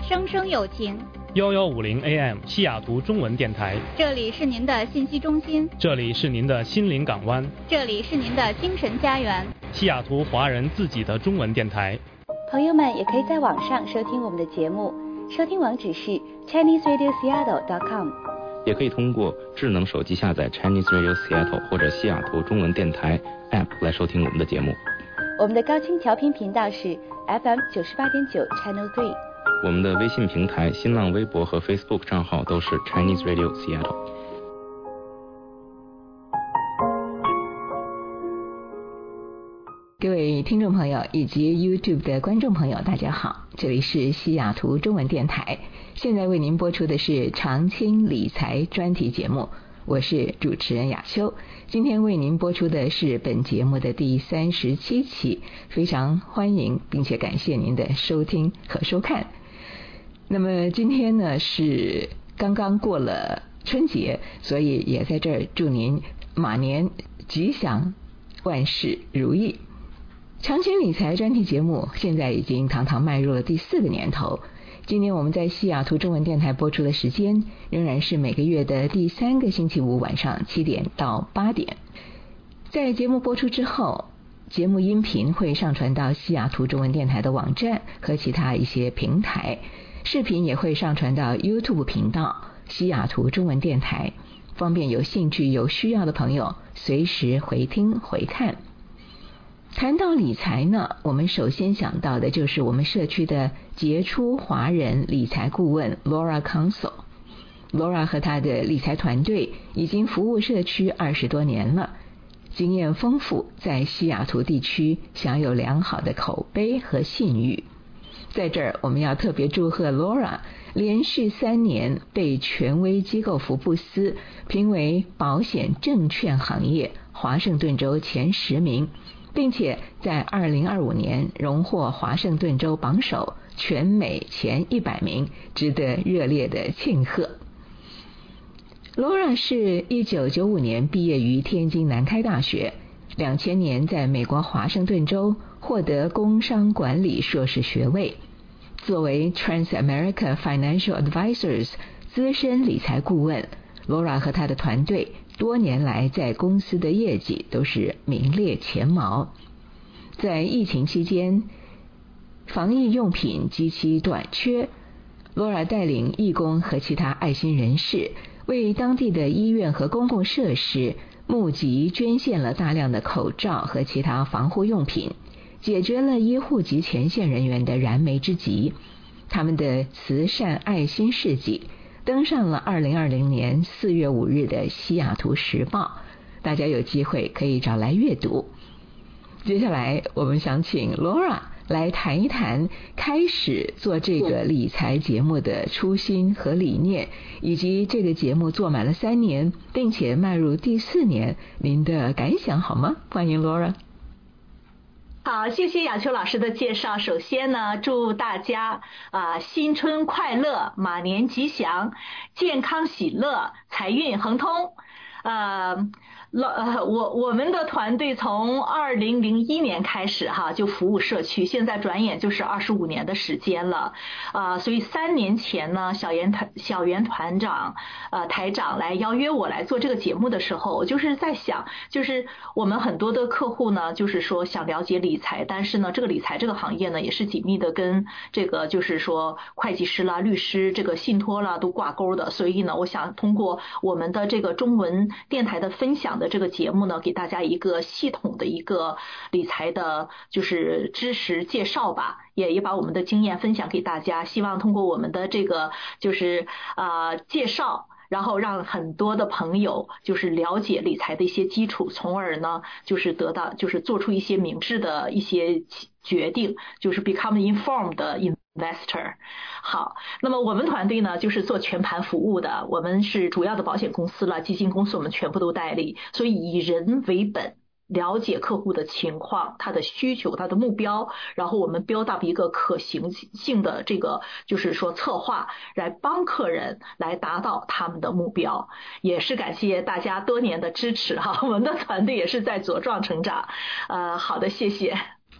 声声有情。 1150 AM 西雅图中文电台， 这里是您的信息中心， 这里是您的心灵港湾， 这里是您的精神家园， 西雅图华人自己的中文电台。 朋友们也可以在网上收听我们的节目，收听网址是 ChineseRadioSeattle.com， 也可以通过智能手机下载 Chinese Radio Seattle 或者西雅图中文电台 App 来收听我们的节目。 我们的高清调频频道是 FM 98.9 Channel 3。 我们的微信平台、新浪微博和 Facebook 账号都是 Chinese Radio Seattle。 各位听众朋友以及 YouTube 的观众朋友，大家好，这里是西雅图中文电台，现在为您播出的是长青理财专题节目，我是主持人雅修。今天为您播出的是本节目的第37期，非常欢迎并且感谢您的收听和收看。那么今天呢是刚刚过了春节，所以也在这儿祝您马年吉祥，万事如意。长青理财专题节目现在已经堂堂迈入了第4个年头，今年我们在西雅图中文电台播出的时间仍然是每个月的第3个星期五晚上7点到8点。在节目播出之后，节目音频会上传到西雅图中文电台的网站和其他一些平台，视频也会上传到 YouTube 频道西雅图中文电台，方便有兴趣有需要的朋友随时回听回看。谈到理财呢，我们首先想到的就是我们社区的杰出华人理财顾问 Laura Council。Laura 和她的理财团队已经服务社区20多年了，经验丰富，在西雅图地区享有良好的口碑和信誉。在这儿我们要特别祝贺 Laura 连续3年被权威机构福布斯评为保险证券行业华盛顿州前10名，并且在2025年荣获华盛顿州榜首全美前100名，值得热烈的庆贺。Laura 是1995年毕业于天津南开大学，2000年在美国华盛顿州获得工商管理硕士学位。作为 Transamerica Financial Advisors 资深理财顾问， Laura 和她的团队多年来在公司的业绩都是名列前茅。在疫情期间，防疫用品极其短缺， Laura 带领义工和其他爱心人士为当地的医院和公共设施募集捐献了大量的口罩和其他防护用品，解决了医护及前线人员的燃眉之急。他们的慈善爱心事迹登上了2020年4月5日的西雅图时报，大家有机会可以找来阅读。接下来我们想请 Laura 来谈一谈开始做这个理财节目的初心和理念，以及这个节目做满了3年并且迈入第4年，您的感想好吗？欢迎 Laura。 好，谢谢雅秋老师的介绍。首先呢，祝大家新春快乐，马年吉祥，健康喜乐，财运亨通。我们的团队从2001年开始就服务社区，现在转眼就是25年的时间了。所以3年前呢，小袁团长台长来邀约我来做这个节目的时候，我就是在想，就是我们很多的客户呢，就是说想了解理财，但是呢，这个理财这个行业呢，也是紧密的跟这个就是说会计师啦、律师、这个信托啦都挂钩的。所以呢，我想通过我们的这个中文电台的分享的这个节目呢，给大家一个系统的一个理财的就是知识介绍吧，也把我们的经验分享给大家，希望通过我们的这个就是介绍，然后让很多的朋友就是了解理财的一些基础，从而呢就是得到就是做出一些明智的一些决定，就是 become informed investor。 好，那么我们团队呢就是做全盘服务的，我们是主要的保险公司了、基金公司，我们全部都代理，所以以人为本，了解客户的情况、他的需求、他的目标，然后我们 build up 一个可行性的这个就是说策划，来帮客人来达到他们的目标。也是感谢大家多年的支持我们的团队也是在茁壮成长。好的，谢谢。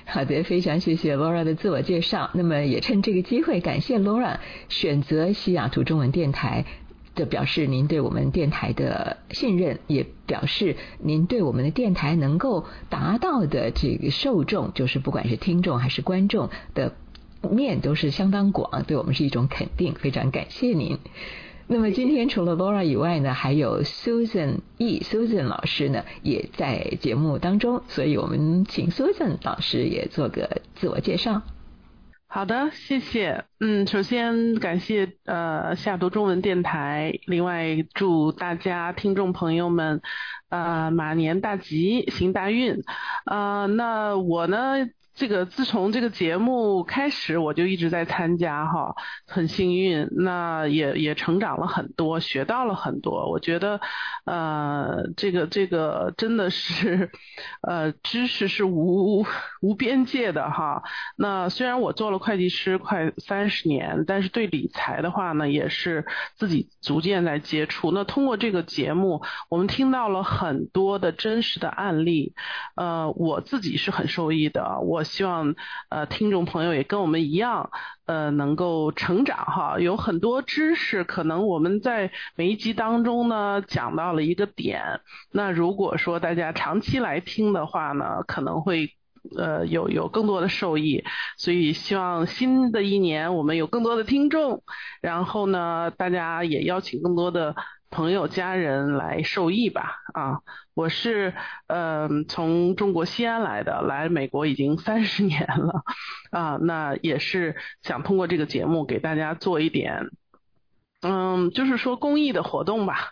好的，非常谢谢 Laura 的自我介绍。那么也趁这个机会，感谢 Laura 选择西雅图中文电台，这表示您对我们电台的信任，也表示您对我们的电台能够达到的这个受众，就是不管是听众还是观众的面都是相当广，对我们是一种肯定，非常感谢您。那么今天除了 Laura 以外呢，还有 Susan老师呢也在节目当中，所以我们请 Susan 老师也做个自我介绍。 好的，谢谢。首先感谢西雅图中文电台，另外祝大家听众朋友们马年大吉，行大运。那我呢，自从这个节目开始，我就一直在参加哈，很幸运，那也成长了很多，学到了很多。我觉得这个真的是知识是无边界的哈。那虽然我做了会计师快30年，但是对理财的话呢，也是自己逐渐在接触。那通过这个节目，我们听到了很多的真实的案例，我自己是很受益的。我希望听众朋友也跟我们一样能够成长哈。有很多知识可能我们在每一集当中呢讲到了一个点，那如果说大家长期来听的话呢，可能会有更多的受益。所以希望新的一年我们有更多的听众，然后呢大家也邀请更多的朋友家人来受益吧。我是从中国西安来的，来美国已经30年了那也是想通过这个节目给大家做一点就是说公益的活动吧。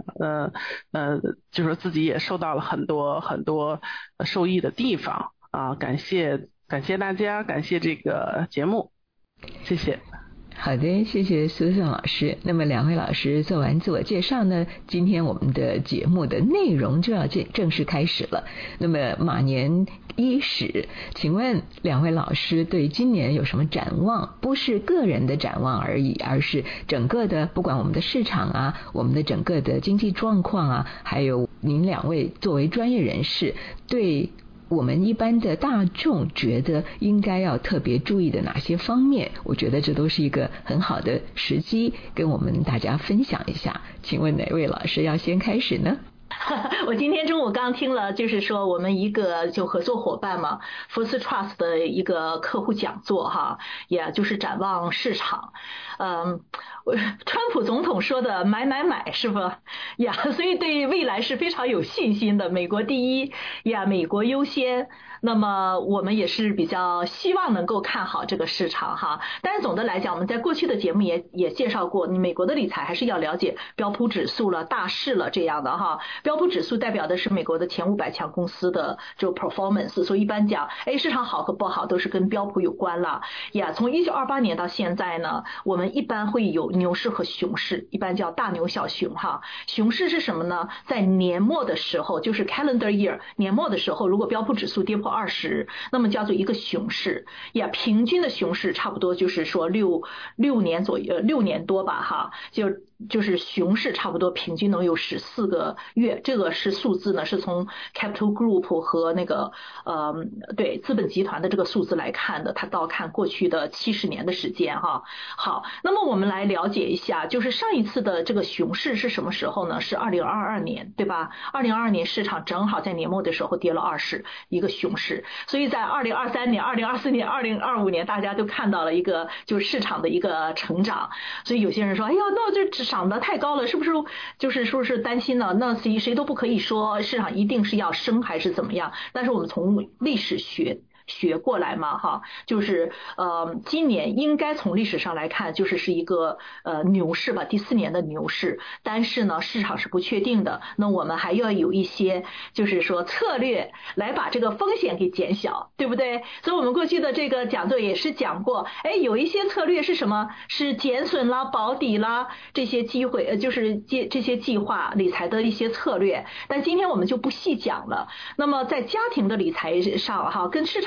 就是自己也受到了很多受益的地方感谢大家，感谢这个节目，谢谢。 好的，谢谢 Susan 老师。那么两位老师做完自我介绍呢，今天我们的节目的内容就要正式开始了。那么马年伊始，请问两位老师对今年有什么展望？不是个人的展望而已，而是整个的，不管我们的市场我们的整个的经济状况还有您两位作为专业人士，对我们一般的大众觉得应该要特别注意的哪些方面？我觉得这都是一个很好的时机，跟我们大家分享一下。请问哪位老师要先开始呢？ 我今天中午刚听了，就是说我们一个就合作伙伴嘛 First Trust 的一个客户讲座哈，也就是展望市场。川普总统说的买是不呀？所以对未来是非常有信心的。美国第一呀，美国优先。那么我们也是比较希望能够看好这个市场哈。但是总的来讲，我们在过去的节目也介绍过，你美国的理财还是要了解标普指数了、大势了这样的哈。标普指数代表的是美国的前500强公司的就 performance， 所以一般讲，市场好和不好都是跟标普有关了呀。从1928年到现在呢，我们一般会有牛市和熊市，一般叫大牛小熊哈。熊市是什么呢？在年末的时候，就是 calendar year 年末的时候，如果标普指数跌破20，那么叫做一个熊市呀。平均的熊市差不多就是说6年左右，6年多吧哈，就是熊市差不多平均能有14个月。这个是数字呢，是从 Capital Group 和那个对资本集团的这个数字来看的，它倒看过去的70年的时间哈。好，那么我们来了解一下，就是上一次的这个熊市是什么时候呢？是2022年，对吧？2022年市场正好在年末的时候跌了20，一个熊市。所以在2023年、2024年、2025年，大家都看到了一个就是市场的一个成长。所以有些人说，哎呀，那这涨得太高了，是不是就是说是担心呢？那谁都不可以说市场一定是要升还是怎么样。但是我们从历史学过来嘛哈，就是今年应该从历史上来看是一个牛市吧，第4年的牛市。但是呢市场是不确定的，那我们还要有一些就是说策略来把这个风险给减小，对不对？所以我们过去的这个讲座也是讲过，有一些策略是什么？是减损啦、保底啦，这些机会就是这些计划理财的一些策略。但今天我们就不细讲了。那么在家庭的理财上哈，跟市场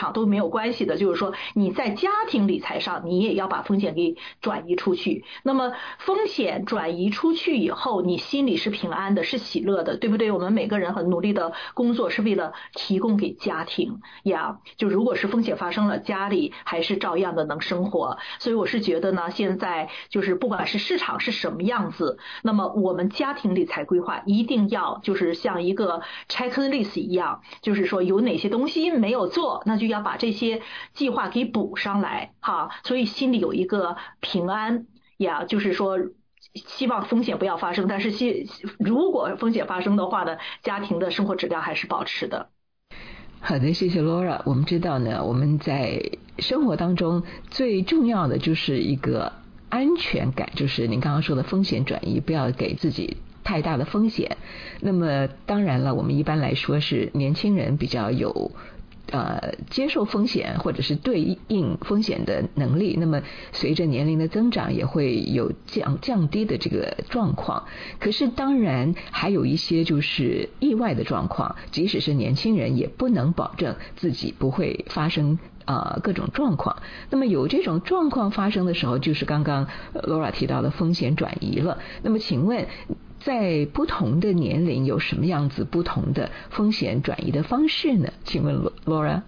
场都没有关系的，就是说你在家庭理财上你也要把风险给转移出去。那么风险转移出去以后，你心里是平安的，是喜乐的，对不对？我们每个人很努力的工作是为了提供给家庭呀，就如果是风险发生了，家里还是照样的能生活。所以我是觉得呢，现在就是不管是市场是什么样子，那么我们家庭理财规划一定要就是像一个 checklist 一样，就是说有哪些东西没有做，那就要把这些计划给补上来哈。所以心里有一个平安呀，就是说希望风险不要发生，但是如果风险发生的话呢，家庭的生活质量还是保持的。 好的，谢谢 Laura。 我们知道呢，我们在生活当中最重要的就是一个安全感，就是您刚刚说的风险转移，不要给自己太大的风险。那么当然了，我们一般来说是年轻人比较有接受风险或者是对应风险的能力，那么随着年龄的增长也会有降低的这个状况。可是当然还有一些就是意外的状况，即使是年轻人也不能保证自己不会发生各种状况。那么有这种状况发生的时候，就是刚刚 Laura 提到的风险转移了。那么请问在不同的年龄有什么样子不同的风险转移的方式呢？请问 Laura。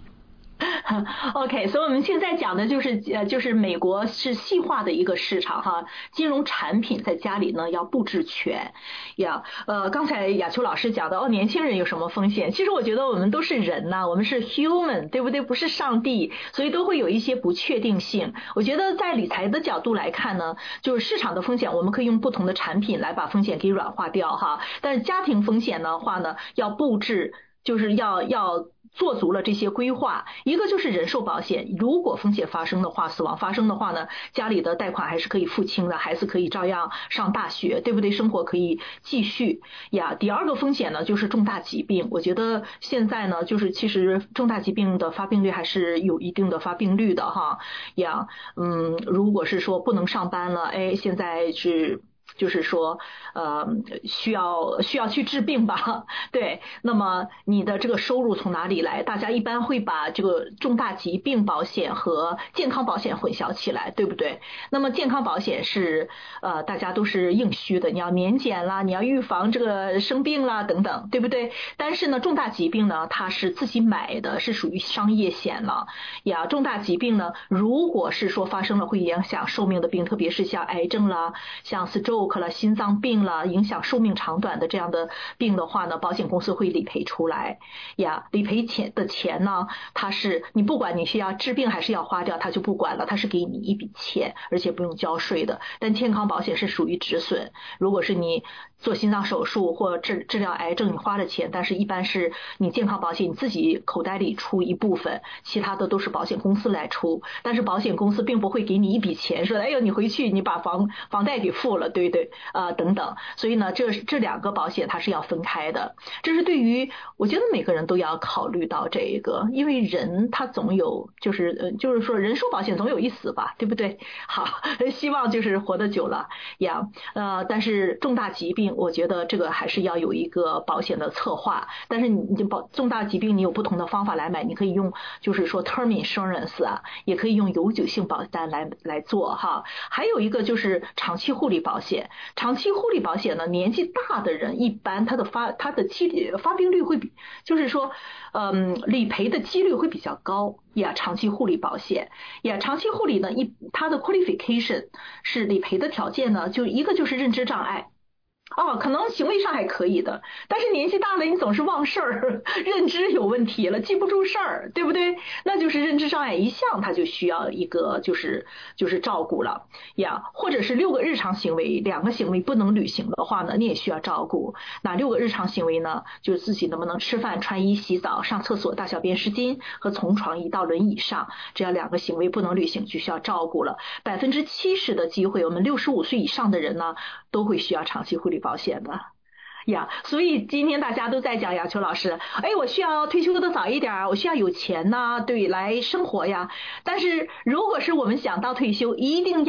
OK， 所以我们现在讲的就是美国是细化的一个市场哈，金融产品在家里呢要布置全呀。刚才雅秋老师讲的年轻人有什么风险？其实我觉得我们都是人呐，我们是 human， 对不对？不是上帝，所以都会有一些不确定性。我觉得在理财的角度来看呢，就是市场的风险，我们可以用不同的产品来把风险给软化掉哈。但是家庭风险的话呢，要布置，就是要做足了这些规划。一个就是人寿保险，如果风险发生的话，死亡发生的话呢，家里的贷款还是可以付清的，孩子可以照样上大学，对不对？生活可以继续呀。第二个风险呢，就是重大疾病。我觉得现在呢，就是其实重大疾病的发病率还是有一定的发病率的哈呀。如果是说不能上班了，现在就是说需要去治病吧，对。那么你的这个收入从哪里来？大家一般会把这个重大疾病保险和健康保险混淆起来，对不对？那么健康保险是大家都是硬需的，你要年检啦，你要预防这个生病啦等等，对不对？但是呢，重大疾病呢，它是自己买的，是属于商业险了呀。重大疾病呢，如果是说发生了会影响寿命的病，特别是像癌症啦，像 stroke了，心脏病了，影响寿命长短的这样的病的话呢，保险公司会理赔出来呀。理赔钱呢，它是你不管你是要治病还是要花掉，它就不管了，它是给你一笔钱，而且不用交税的。但健康保险是属于止损，如果是你做心脏手术或治疗癌症，你花了钱，但是一般是你健康保险你自己口袋里出一部分，其他的都是保险公司来出。但是保险公司并不会给你一笔钱，说你回去你把房贷给付了，对不对？等等。所以呢，这两个保险它是要分开的。这是对于我觉得每个人都要考虑到这个，因为人他总有就是说人寿保险总有一死吧，对不对？好，希望就是活得久了呀。但是重大疾病我觉得这个还是要有一个保险的策划。但是你重大疾病你有不同的方法来买，你可以用就是说 term insurance 啊，也可以用永久性保单来做哈。还有一个就是长期护理保险。长期护理保险呢，年纪大的人一般他的发病率会比，就是说理赔的几率会比较高呀。长期护理保险呀，长期护理呢它的 qualification 是理赔的条件呢，就一个就是认知障碍。可能行为上还可以的，但是年纪大了你总是忘事儿，认知有问题了，记不住事儿，对不对？那就是认知障碍一项，它就需要一个就是照顾了呀。或者是6个日常行为，2个行为不能履行的话呢，你也需要照顾。哪6个日常行为呢？就是自己能不能吃饭、穿衣、洗澡、上厕所、大小便失禁和从床移到轮椅上，这样2个行为不能履行就需要照顾了。70%的机会，我们65岁以上的人呢都会需要长期护理保险的呀。所以今天大家都在讲雅秋老师，我需要退休的早一点，我需要有钱呐，对，来生活呀。但是如果是我们想到退休，一定要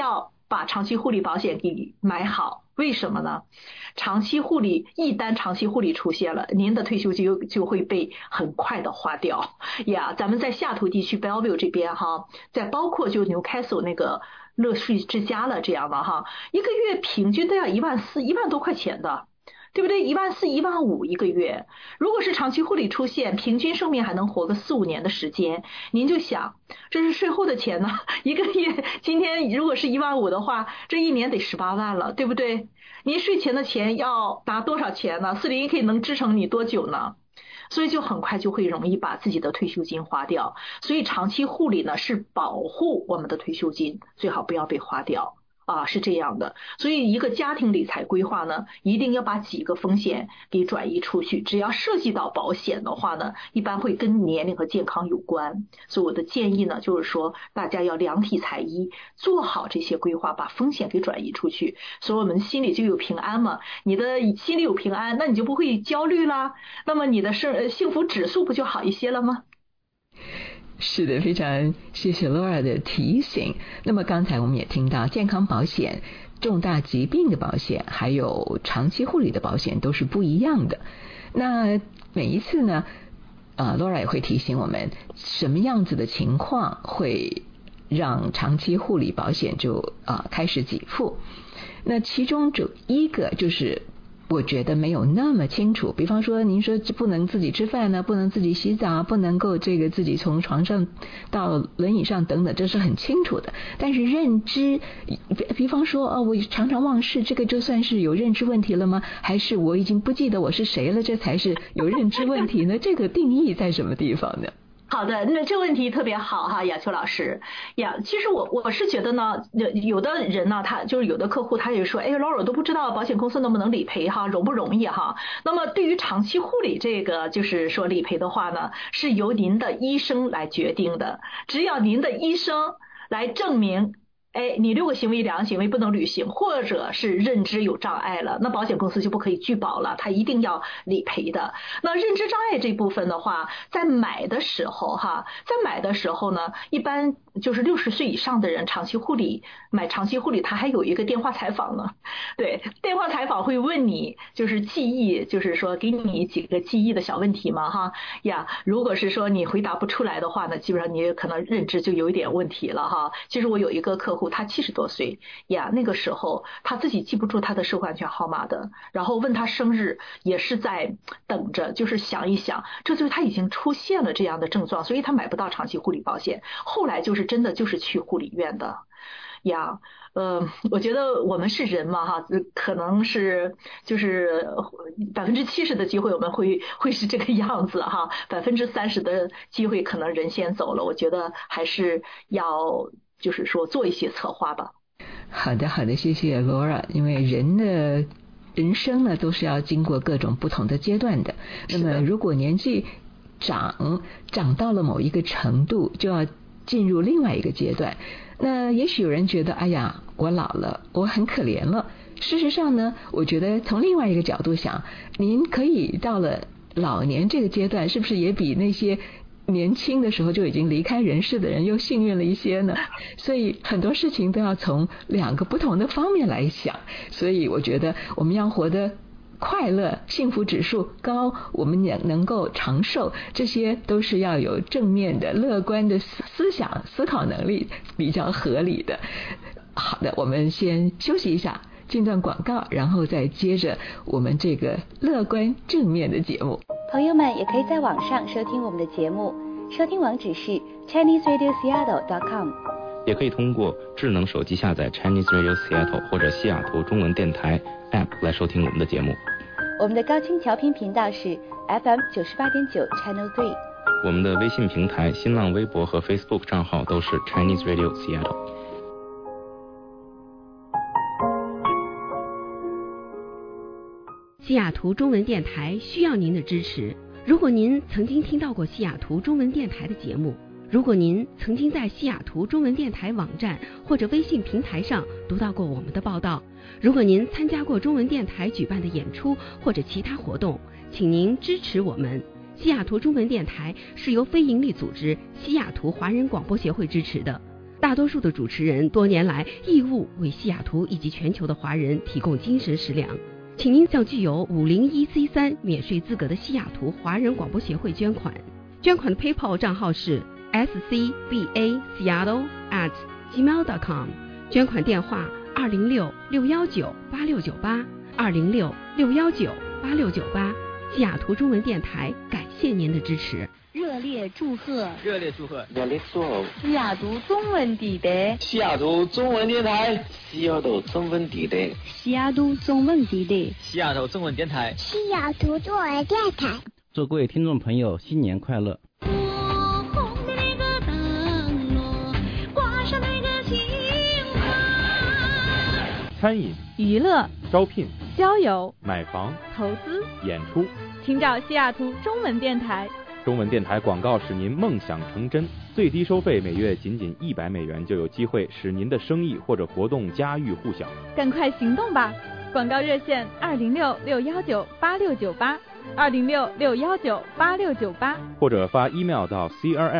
把长期护理保险给买好。为什么呢？长期护理一旦长期护理出现了，您的退休金就会被很快的花掉呀。咱们在西雅图地区 Bellevue 这边哈，在包括就 Newcastle 那个乐睡之家了这样的哈，一个月平均都要14000，1万多块钱的。对不对？14000、15000一个月。如果是长期护理出现，平均寿命还能活个4、5年的时间，您就想，这是税后的钱呢，一个月今天如果是15000的话，这一年得18万了，对不对？您税前的钱要拿多少钱呢？401k能支撑你多久呢？所以就很快就会容易把自己的退休金花掉。所以长期护理呢是保护我们的退休金，最好不要被花掉。是这样的，所以一个家庭理财规划呢，一定要把几个风险给转移出去。只要涉及到保险的话呢，一般会跟年龄和健康有关。所以我的建议呢，就是说大家要量体裁衣，做好这些规划，把风险给转移出去，所以我们心里就有平安嘛。你的心里有平安，那你就不会焦虑啦，那么你的幸福指数不就好一些了吗？ 是的，非常谢谢 Laura 的提醒。那么刚才我们也听到健康保险、重大疾病的保险还有长期护理的保险都是不一样的。那每一次呢Laura 也会提醒我们什么样子的情况会让长期护理保险就开始给付。那其中就一个就是我觉得没有那么清楚，比方说您说不能自己吃饭呢，不能自己洗澡，不能够自己从床上到轮椅上等等，这是很清楚的。但是认知，比方说我常常忘事，这个就算是有认知问题了吗？还是我已经不记得我是谁了，这才是有认知问题呢？这个定义在什么地方呢？ 好的，那这个问题特别好哈，雅秋老师呀。其实我是觉得呢，有的人呢，他就是有的客户他也说，哎 ，Laura 都不知道保险公司能不能理赔哈，容不容易哈。那么对于长期护理这个，就是说理赔的话呢，是由您的医生来决定的。只要您的医生来证明，你6个行为2个行为不能履行，或者是认知有障碍了，那保险公司就不可以拒保了，他一定要理赔的。那认知障碍这部分的话，在买的时候呢，一般就是60岁以上的人买长期护理，他还有一个电话采访呢。对，电话采访会问你就是记忆，就是说给你几个记忆的小问题嘛哈呀。如果是说你回答不出来的话呢，基本上你可能认知就有一点问题了哈。其实我有一个客户，他70多岁呀，那个时候他自己记不住他的社会安全号码的，然后问他生日也是在等着，就是想一想，这就是他已经出现了这样的症状，所以他买不到长期护理保险。后来就是真的就是去护理院的呀。我觉得我们是人嘛哈，可能是就是70%的机会我们会是这个样子哈，30%的机会可能人先走了。我觉得还是要就是说做一些策划吧。 好的，谢谢 Laura。因为人的人生呢都是要经过各种不同的阶段的。那么如果年纪长到了某一个程度，就要进入另外一个阶段。那也许有人觉得，哎呀，我老了，我很可怜了。事实上呢，我觉得从另外一个角度想，您可以到了老年这个阶段，是不是也比那些年轻的时候就已经离开人世的人又幸运了一些呢？所以很多事情都要从2个不同的方面来想。所以我觉得我们要活得快乐，幸福指数高，我们也能够长寿，这些都是要有正面的乐观的思想思考能力，比较合理的。好的，我们先休息一下，进段广告，然后再接着我们这个乐观正面的节目。 朋友们也可以在网上收听我们的节目，收听网址是 ChineseRadioSeattle.com， 也可以通过智能手机下载 Chinese Radio Seattle 或者西雅图中文电台 App 来收听我们的节目。 我们的高清调频频道是 FM 98.9 Channel 3。 我们的微信平台、新浪微博和 Facebook 账号都是 Chinese Radio Seattle。 西雅图中文电台需要您的支持。如果您曾经听到过西雅图中文电台的节目，如果您曾经在西雅图中文电台网站或者微信平台上读到过我们的报道，如果您参加过中文电台举办的演出或者其他活动，请您支持我们。西雅图中文电台是由非营利组织西雅图华人广播协会支持的。 大多数的主持人多年来义务为西雅图以及全球的华人提供精神食粮。请您向具有501C3免税资格的西雅图华人广播协会捐款。捐款的 PayPal 账号是 scbaseattle@gmail.com， 捐款电话206-619-8698 206-619-8698。西雅图中文电台感谢您的支持。 热烈祝贺西雅图中文电台， 西雅图中文电台， 西雅图中文电台， 西雅图中文电台， 西雅图中文电台， 西雅图中文电台。 祝各位听众朋友新年快乐！ 餐饮、 娱乐、 招聘、 交友、 买房、 投资、 演出， 听找西雅图中文电台。 中文电台广告使您梦想成真，最低收费每月仅$100就有机会使您的生意或者活动家喻户晓。 赶快行动吧！广告热线206-619-8698 206-619-8698， 或者发 email 到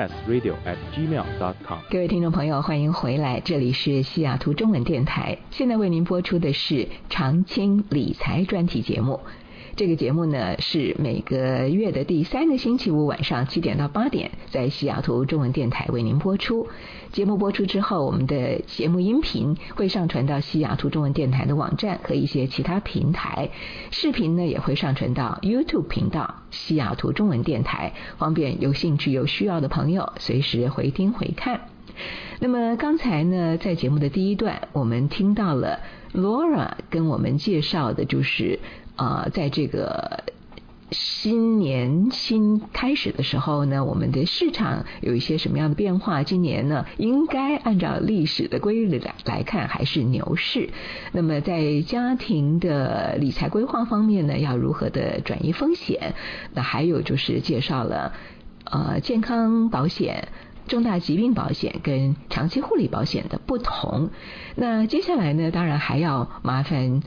crsradio@gmail.com。 各位听众朋友，欢迎回来，这里是西雅图中文电台，现在为您播出的是常青理财专题节目。这个节目呢是每个月的第3个星期五晚上7点到8点，在西雅图中文电台为您播出。节目播出之后，我们的节目音频会上传到西雅图中文电台的网站和一些其他平台，视频呢也会上传到 YouTube 频道西雅图中文电台，方便有兴趣有需要的朋友随时回听回看。那么刚才呢，在节目的第一段，我们听到了 Laura 跟我们介绍的就是在这个新年新开始的时候呢，我们的市场有一些什么样的变化？今年呢，应该按照历史的规律来看，还是牛市。那么在家庭的理财规划方面呢，要如何的转移风险？那还有就是介绍了健康保险、重大疾病保险跟长期护理保险的不同。那接下来呢，当然还要麻烦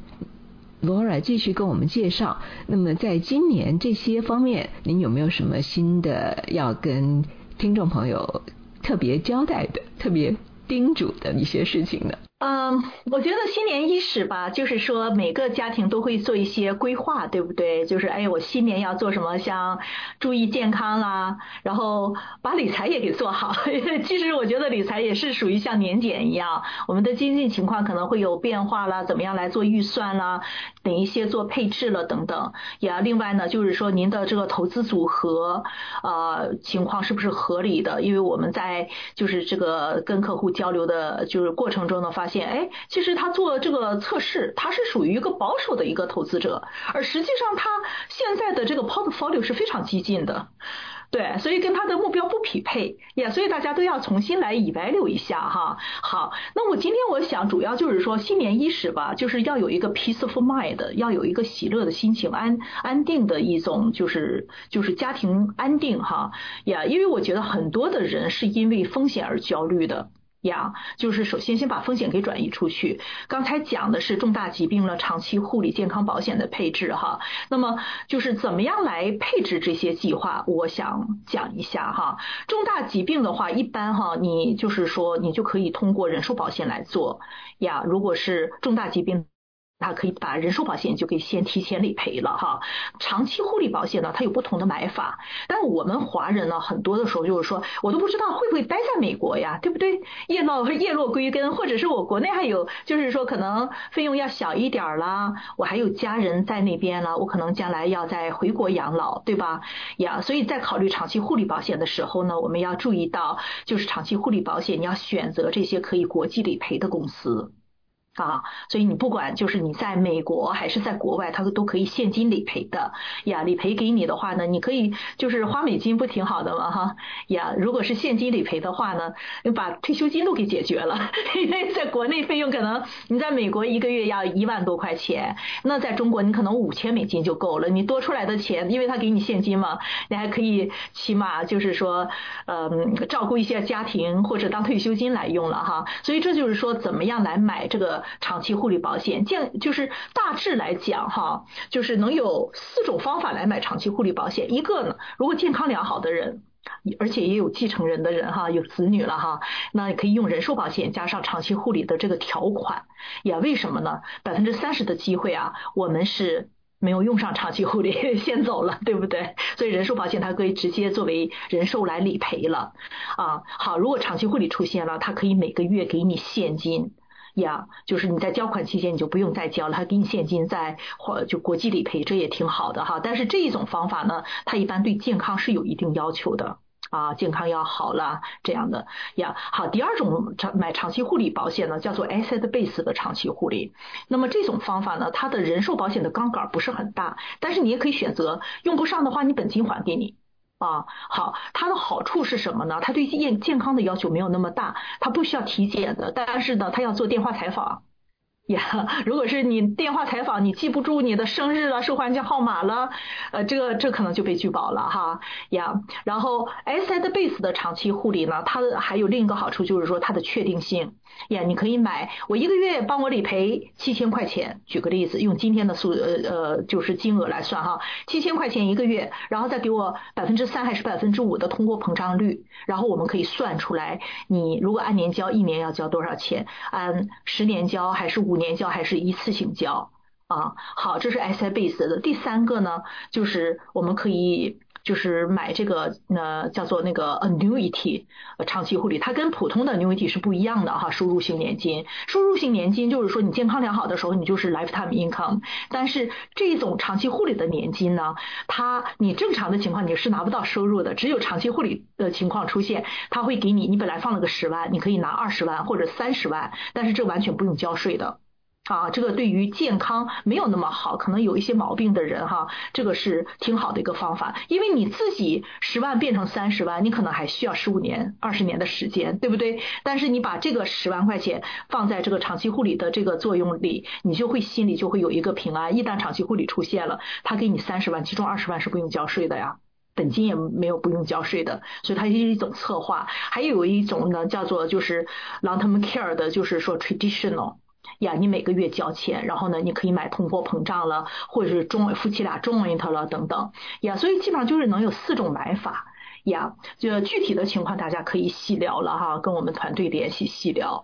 Laura 继续跟我们介绍，那么在今年这些方面，您有没有什么新的要跟听众朋友特别交代的、特别叮嘱的一些事情呢？ 我觉得新年伊始吧，就是说每个家庭都会做一些规划，对不对？就是我新年要做什么，像注意健康啦，然后把理财也给做好。其实我觉得理财也是属于像年检一样，我们的经济情况可能会有变化啦，怎么样来做预算啦，哪一些做配置了等等。另外呢，就是说您的这个投资组合情况是不是合理的？因为我们在就是这个跟客户交流的就是过程中呢，发现其实他做这个测试，他是属于一个保守的一个投资者，而实际上他现在的这个 portfolio 是非常激进的，对，所以跟他的目标不匹配所以大家都要重新来evaluate一下哈。好，那我今天我想主要就是说新年伊始吧，就是要有一个 peaceful mind， 要有一个喜乐的心情，安定的一种就是家庭安定哈因为我觉得很多的人是因为风险而焦虑的。就是首先把风险给转移出去。刚才讲的是重大疾病了、长期护理健康保险的配置哈。那么就是怎么样来配置这些计划，我想讲一下哈。重大疾病的话，一般你就是说你就可以通过人寿保险来做如果是重大疾病，它可以把人寿保险就可以先提前理赔了哈。长期护理保险呢，它有不同的买法，但我们华人呢，很多的时候就是说我都不知道会不会待在美国呀，对不对？叶落归根，或者是我国内还有就是说可能费用要小一点啦，我还有家人在那边了，我可能将来要再回国养老，对吧？所以在考虑长期护理保险的时候呢，我们要注意到就是长期护理保险你要选择这些可以国际理赔的公司。所以你不管就是你在美国还是在国外，它都可以现金理赔的理赔给你的话呢，你可以就是花美金不挺好的吗哈如果是现金理赔的话呢，你把退休金都给解决了，因为在国内费用可能你在美国一个月要1万多块钱，那在中国你可能$5000就够了，你多出来的钱因为他给你现金嘛，你还可以起码就是说照顾一些家庭或者当退休金来用了哈。所以这就是说怎么样来买这个长期护理保险，就是大致来讲就是能有4种方法来买长期护理保险。一个呢，如果健康良好的人而且也有继承人的人哈，有子女了哈，那也可以用人寿保险加上长期护理的这个条款呀。为什么呢？30%的机会啊，我们是没有用上长期护理先走了，对不对？所以人寿保险它可以直接作为人寿来理赔了啊。好，如果长期护理出现了，它可以每个月给你现金呀，就是你在交款期间你就不用再交了，它给你现金在就国际理赔，这也挺好的哈。但是这一种方法呢，它一般对健康是有一定要求的啊，健康要好了这样的呀。好，第二种买长期护理保险呢，叫做 asset base 的长期护理。那么这种方法呢，它的人寿保险的杠杆不是很大，但是你也可以选择用不上的话，你本金还给你。啊，好，它的好处是什么呢？它对健康的要求没有那么大，它不需要体检的，但是呢，它要做电话采访。呀，如果是你电话采访，你记不住你的生日了、受还价号码了，这可能就被拒保了哈呀。然后 asset base 的长期护理呢，它还有另一个好处就是说它的确定性呀，你可以买，我一个月帮我理赔7000块钱，举个例子，用今天的就是金额来算哈，7000块钱一个月，然后再给我3%还是5%的通货膨胀率，然后我们可以算出来，你如果按年交，1年要交多少钱，按10年交还是5年交还是一次性交啊？好，这是 asset base 的。第三个呢，就是我们可以就是买这个叫做那个 annuity 长期护理，它跟普通的 annuity 是不一样的哈。收入性年金就是说你健康良好的时候你就是 lifetime income， 但是这种长期护理的年金呢，你正常的情况你是拿不到收入的，只有长期护理的情况出现，它会给你本来放了个10万，你可以拿20万或者30万，但是这完全不用交税的。啊，这个对于健康没有那么好，可能有一些毛病的人哈，这个是挺好的一个方法，因为你自己10万变成30万，你可能还需要15年、20年的时间，对不对？但是你把这个10万块钱放在这个长期护理的这个作用里，你就会心里就会有一个平安。一旦长期护理出现了，他给你30万，其中20万是不用交税的呀。本金也没有不用交税的，所以它是一种策划。还有一种呢，叫做就是 long-term care 的，就是说 traditional。呀，你每个月交钱，然后呢，你可以买通货膨胀了，或者是夫妻俩 joint 了等等呀，所以基本上就是能有4种买法呀。就具体的情况大家可以细聊了哈，跟我们团队联系细聊。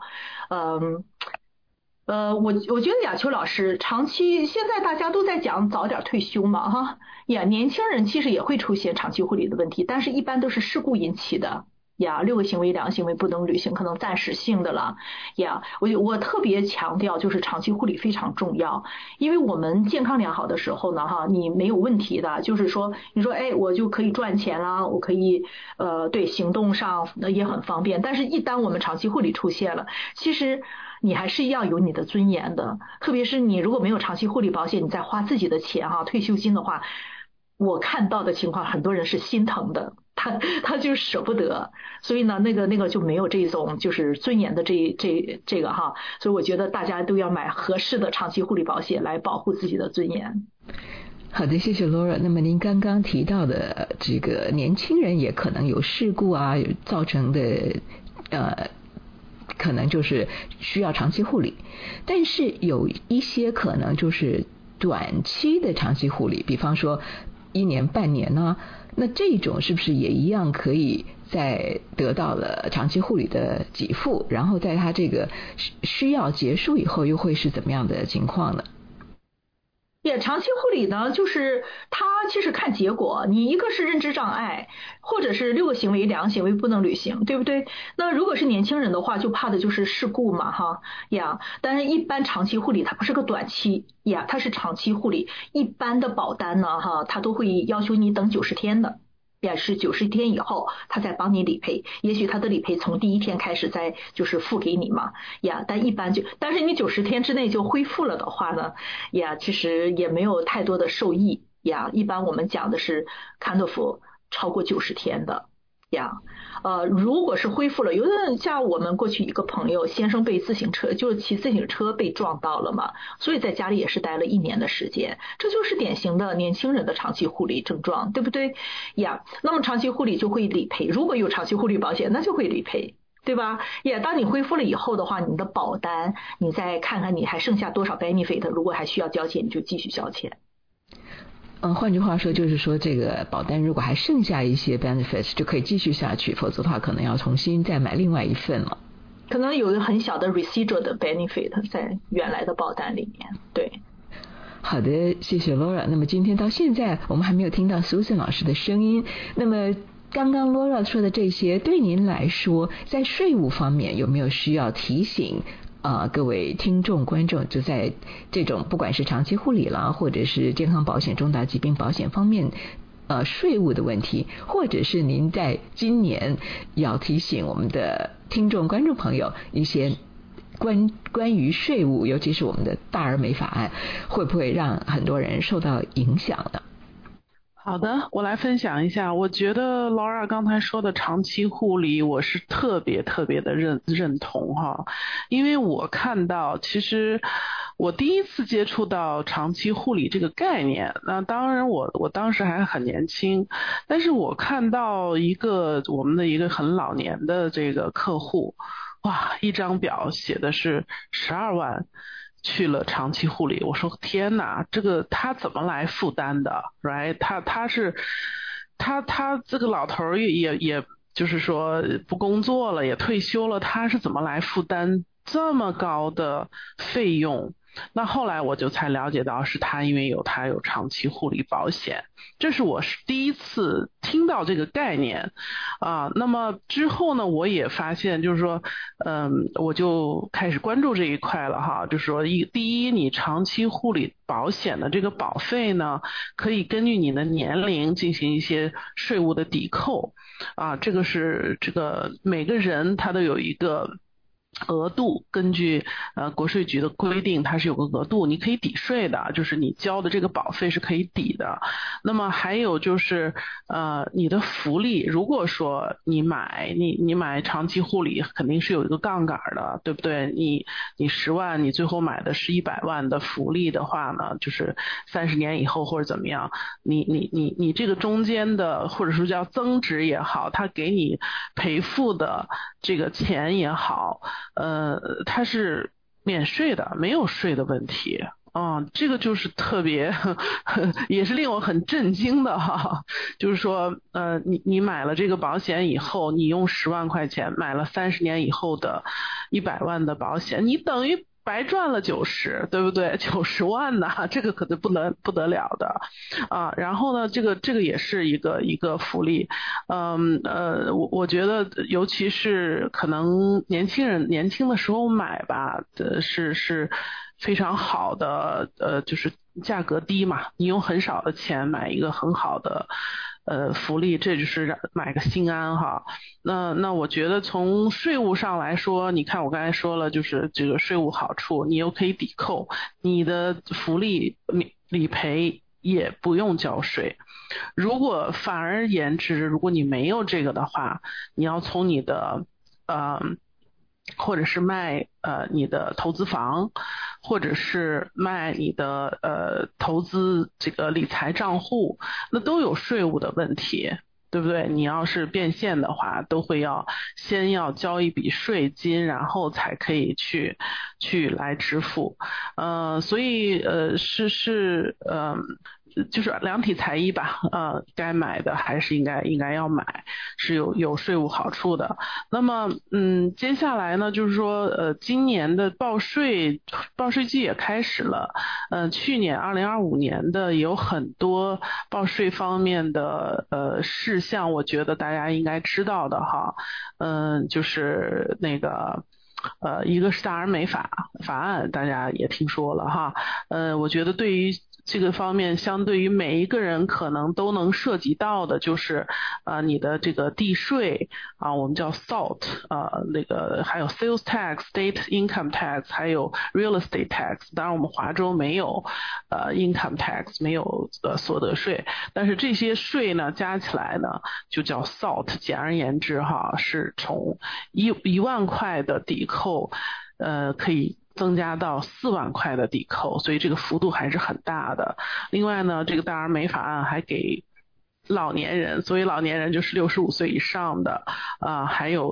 我觉得亚秋老师长期现在大家都在讲早点退休嘛哈呀，年轻人其实也会出现长期护理的问题，但是一般都是事故引起的。呀，6个行为2个行为不能履行，可能暂时性的了呀。我特别强调，就是长期护理非常重要，因为我们健康良好的时候呢，哈，你没有问题的，就是说，你说，哎，我就可以赚钱啦，我可以对行动上也很方便。但是，一旦我们长期护理出现了，其实你还是要有你的尊严的，特别是你如果没有长期护理保险，你再花自己的钱哈，退休金的话，我看到的情况，很多人是心疼的。他就舍不得，所以呢，那个就没有这种就是尊严的这个哈，所以我觉得大家都要买合适的长期护理保险来保护自己的尊严。 好的，谢谢 Laura。那么您刚刚提到的这个年轻人也可能有事故啊造成的可能就是需要长期护理，但是有一些可能就是短期的长期护理，比方说1年半年呢，那这种是不是也一样可以在得到了长期护理的给付，然后在他这个需要结束以后又会是怎么样的情况呢？ 长期护理呢，就是它其实看结果，你一个是认知障碍，或者是6个行为2个行为不能履行，对不对？那如果是年轻人的话，就怕的就是事故嘛哈呀。但是一般长期护理它不是个短期呀，它是长期护理，一般的保单呢哈，它都会要求你等90天的。也是90天以后他再帮你理赔，也许他的理赔从第1天开始再就是付给你嘛呀，但一般但是你90天之内就恢复了的话呢呀，其实也没有太多的受益呀，一般我们讲的是看多夫超过90天的呀。如果是恢复了，有的像我们过去一个朋友先生被就是骑自行车被撞到了嘛，所以在家里也是待了1年的时间，这就是典型的年轻人的长期护理症状，对不对呀？那么长期护理就会理赔，如果有长期护理保险那就会理赔，对吧？当你恢复了以后的话，你的保单你再看看你还剩下多少 benefit， 如果还需要交钱你就继续交钱。 换句话说就是说，这个保单如果还剩下一些 benefits 就可以继续下去，否则的话可能要重新再买另外一份了。 可能有一个很小的 residual 的 benefit 在原来的保单里面。对， 好的，谢谢 Laura。那么今天到现在我们还没有听到 Susan 老师的声音，那么刚刚 Laura 说的这些对您来说在税务方面有没有需要提醒各位听众观众，就在这种不管是长期护理啦，或者是健康保险、重大疾病保险方面税务的问题，或者是您在今年要提醒我们的听众观众朋友一些关于税务，尤其是我们的大而美法案，会不会让很多人受到影响呢？ 好的，我来分享一下。我觉得 Laura 刚才说的长期护理，我是特别的认同哈，因为我看到，其实我第一次接触到长期护理这个概念，那当然我当时还很年轻，但是我看到我们的一个很老年的这个客户，哇，一张表写的是12万。去了长期护理，我说天哪，这个他怎么来负担的 ？right？ 他这个老头也就是说不工作了，也退休了，他是怎么来负担这么高的费用？那后来我就才了解到，是他因为他有长期护理保险，这是我第一次听到这个概念啊。那么之后呢，我也发现就是说，我就开始关注这一块了哈。就是说，第一，你长期护理保险的这个保费呢，可以根据你的年龄进行一些税务的抵扣啊。这个每个人他都有一个额度，根据国税局的规定，它是有个额度，你可以抵税的，就是你交的这个保费是可以抵的。那么还有就是你的福利，如果说你买长期护理，肯定是有一个杠杆的，对不对？你10万，你最后买的是100万的福利的话呢，就是30年以后或者怎么样，你这个中间的或者说叫增值也好，他给你赔付的这个钱也好，它是免税的，没有税的问题这个就是特别也是令我很震惊的哈。就是说你买了这个保险以后，你用10万块钱买了30年以后的100万的保险，你等于白赚了90，对不对？90万呢，这个可能不得了的然后呢，这个也是一个福利。我觉得尤其是可能年轻的时候买吧，是非常好的，就是价格低嘛，你用很少的钱买一个很好的福利，这就是买个心安哈。那我觉得从税务上来说，你看我刚才说了，就是这个税务好处，你又可以抵扣，你的福利理赔也不用交税。如果反而言之，如果你没有这个的话，你要从你的或者是卖你的投资房，或者是卖你的投资这个理财账户，那都有税务的问题，对不对？你要是变现的话，都会先要交一笔税金，然后才可以去来支付。所以就是量体裁衣吧，该买的还是应该要买，是有税务好处的。那么接下来呢，就是说今年的报税季也开始了，去年2025年的也有很多报税方面的事项，我觉得大家应该知道的哈。就是那个一个是大而美法案，大家也听说了哈。我觉得对于这个方面，相对于每一个人可能都能涉及到的，就是你的这个地税我们叫 SALT 那个还有 Sales Tax、State Income Tax， 还有 Real Estate Tax。当然我们华州没有Income Tax， 没有所得税，但是这些税呢加起来呢就叫 SALT。简而言之哈，是从1万块的抵扣可以增加到4万块的抵扣，所以这个幅度还是很大的。另外呢，这个大而美法案还给老年人，所以老年人就是65岁以上的还有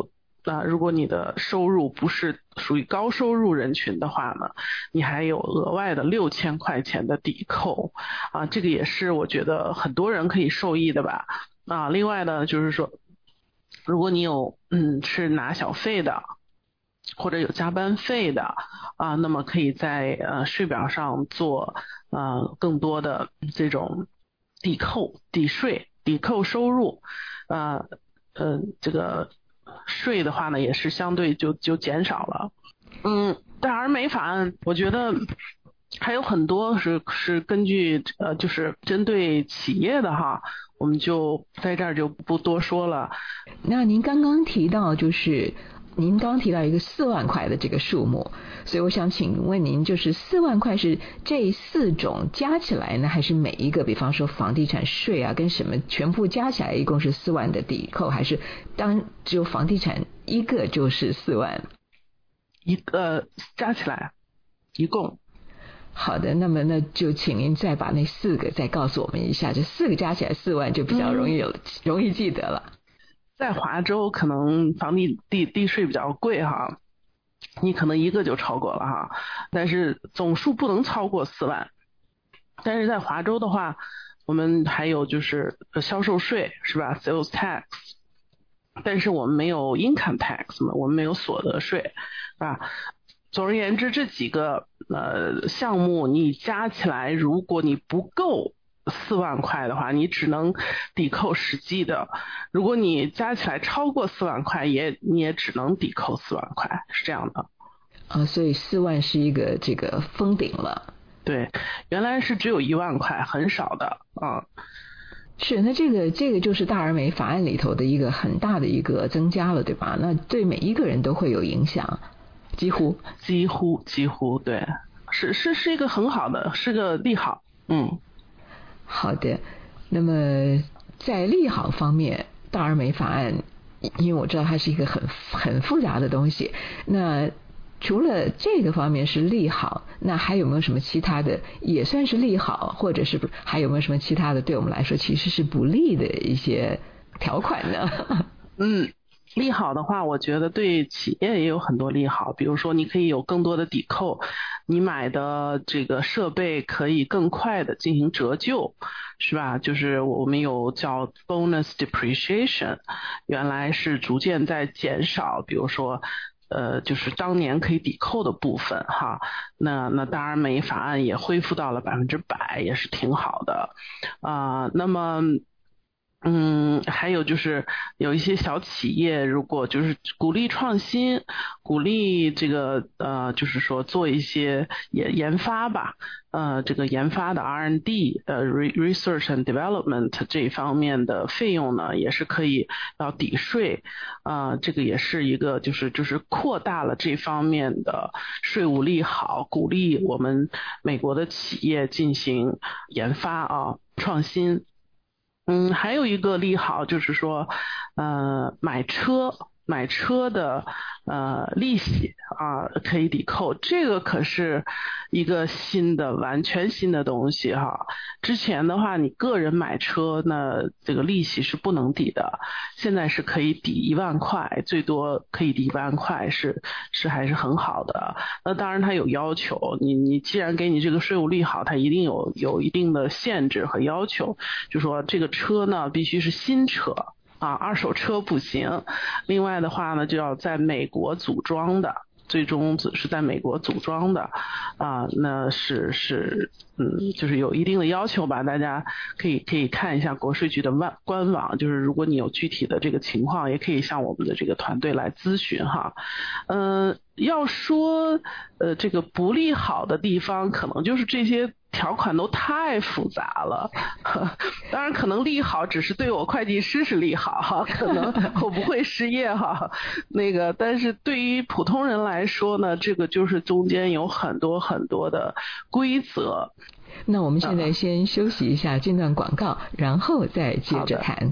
如果你的收入不是属于高收入人群的话呢，你还有额外的6000块钱的抵扣这个也是我觉得很多人可以受益的吧另外呢就是说，如果你有是拿小费的或者有加班费的那么可以在税表上做更多的这种抵扣、抵税、抵扣收入这个税的话呢也是相对就减少了。大而美法案我觉得还有很多是根据就是针对企业的哈，我们就在这儿就不多说了。 那您刚刚提到就是您刚提到一个4万块的这个数目，所以我想请问您，就是4万块是这4种加起来呢，还是每一个比方说房地产税跟什么全部加起来一共是4万的抵扣，还是当只有房地产一个就是4万？ 一个加起来一共。 好的，那么就请您再把那4个再告诉我们一下，这4个加起来4万就比较容易记得了。 在华州可能房地税比较贵哈，你可能一个就超过了哈，但是总数不能超过4万。但是在华州的话，我们还有就是销售税是吧 ，sales tax， 但是我们没有 income tax 嘛，我们没有所得税啊。总而言之，这几个项目你加起来，如果你不够4万块的话，你只能抵扣实际的；如果你加起来超过4万块，你也只能抵扣4万块，是这样的。 所以4万是一个这个封顶了。 对，原来是只有1万块，很少的是，那这个就是大而美法案里头的一个很大的一个增加了，对吧？那对每一个人都会有影响。几乎对，是一个很好的，是个利好。好的，那么在利好方面，大而美法案，因为我知道它是一个很复杂的东西，那除了这个方面是利好，那还有没有什么其他的也算是利好，或者是还有没有什么其他的对我们来说其实是不利的一些条款呢？ 利好的话，我觉得对企业也有很多利好，比如说你可以有更多的抵扣，你买的这个设备可以更快的进行折旧，是吧？就是我们有叫 bonus depreciation， 原来是逐渐在减少，比如说就是当年可以抵扣的部分哈，那大而美法案也恢复到了100%，也是挺好的那么还有就是有一些小企业，如果就是鼓励创新，鼓励这个就是说做一些研发吧，这个研发的 R&D research and development 这一方面的费用呢，也是可以要抵税这个也是一个就是扩大了这方面的税务利好，鼓励我们美国的企业进行研发创新。还有一个利好就是说买车的利息可以抵扣，这个可是一个完全新的东西哈。之前的话你个人买车呢，这个利息是不能抵的，现在是可以抵1万块，最多可以抵1万块，是还是很好的。那当然它有要求，你既然给你这个税务利好，它一定有一定的限制和要求，就说这个车呢必须是新车二手车不行。另外的话呢，就要在美国组装的，最终是在美国组装的那是就是有一定的要求吧，大家可以看一下国税局的官网，就是如果你有具体的这个情况，也可以向我们的这个团队来咨询哈。要说这个不利好的地方，可能就是这些条款都太复杂了当然可能利好只是对我会计师是利好哈，可能我不会失业哈但是对于普通人来说呢，这个就是中间有很多很多的规则。 那我们现在先休息一下，进段广告，然后再接着谈。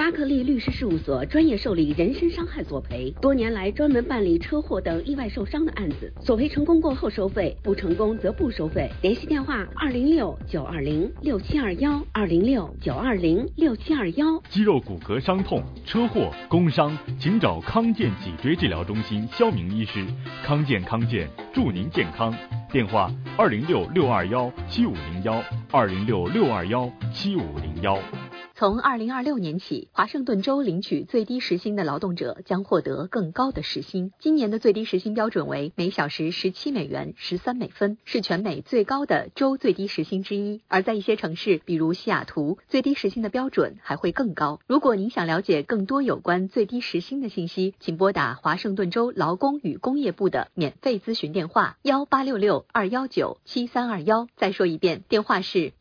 巴克利律师事务所专业受理人身伤害索赔，多年来专门办理车祸等意外受伤的案子，索赔成功过后收费，不成功则不收费。联系电话206-920-6721，206-920-6721。 肌肉骨骼伤痛、车祸、工伤，请找康健脊椎治疗中心肖明医师。康健祝您健康。电话206-621-7501，206-621-7501。 从2026年起，华盛顿州领取最低时薪的劳动者将获得更高的时薪。今年的最低时薪标准为每小时17美元13美分，是全美最高的州最低时薪之一。而在一些城市，比如西雅图，最低时薪的标准还会更高。如果您想了解更多有关最低时薪的信息，请拨打华盛顿州劳工与工业部的免费咨询电话1866-219-7321。再说一遍，电话是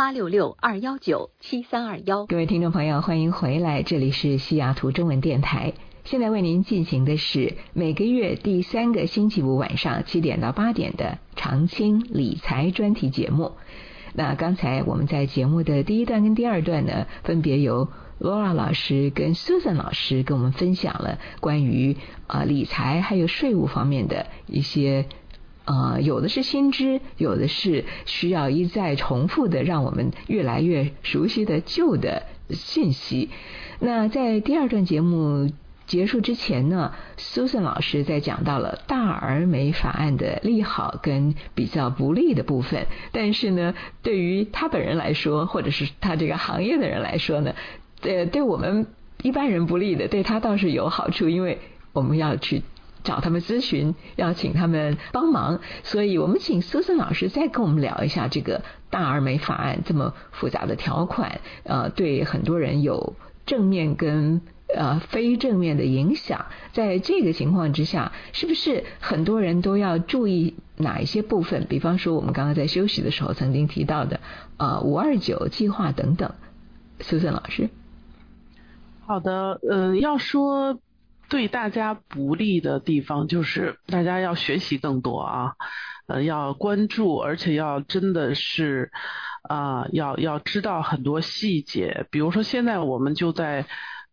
1866-219-7321。 各位听众朋友，欢迎回来，这里是西雅图中文电台。现在为您进行的是每个月第3个星期五晚上7点到8点的常青理财专题节目。那刚才我们在节目的第一段跟第二段呢，分别由 Laura 老师跟 Susan 老师跟我们分享了关于理财还有税务方面的一些有的是新知，有的是需要一再重复的让我们越来越熟悉的旧的信息。那在第二段节目结束之前呢， Susan 老师在讲到了大而美法案的利好跟比较不利的部分，但是呢，对于他本人来说，或者是他这个行业的人来说呢，对我们一般人不利的，对他倒是有好处，因为我们要去找他们咨询，要请他们帮忙，所以我们请 Susan 老师再跟我们聊一下这个大而美法案这么复杂的条款，对很多人有正面跟非正面的影响。在这个情况之下，是不是很多人都要注意哪一些部分？比方说我们刚刚在休息的时候曾经提到的529计划等等。Susan 老师。 好的，要说对大家不利的地方，就是大家要学习更多啊，要关注，而且要真的是要知道很多细节。比如说现在我们就在